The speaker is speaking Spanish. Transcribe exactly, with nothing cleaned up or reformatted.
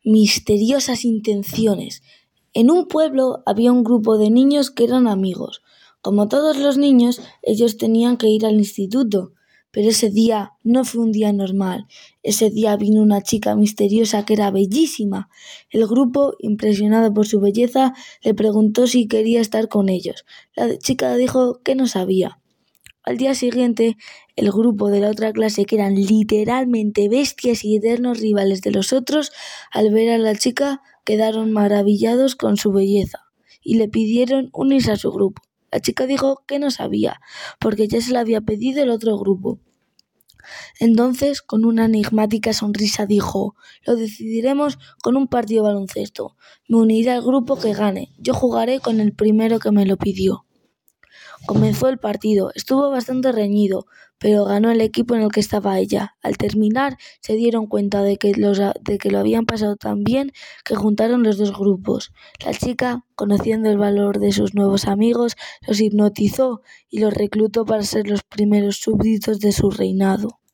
misteriosas intenciones. En un pueblo había un grupo de niños que eran amigos. Como todos los niños, ellos tenían que ir al instituto. Pero ese día no fue un día normal. Ese día vino una chica misteriosa que era bellísima. El grupo, impresionado por su belleza, le preguntó si quería estar con ellos. La chica dijo que no sabía. Al día siguiente, el grupo de la otra clase, que eran literalmente bestias y eternos rivales de los otros, al ver a la chica quedaron maravillados con su belleza y le pidieron unirse a su grupo. La chica dijo que no sabía, porque ya se la había pedido el otro grupo. Entonces, con una enigmática sonrisa dijo: «Lo decidiremos con un partido de baloncesto. Me uniré al grupo que gane. Yo jugaré con el primero que me lo pidió». Comenzó el partido. Estuvo bastante reñido, pero ganó el equipo en el que estaba ella. Al terminar, se dieron cuenta de que, los, de que lo habían pasado tan bien que juntaron los dos grupos. La chica, conociendo el valor de sus nuevos amigos, los hipnotizó y los reclutó para ser los primeros súbditos de su reinado.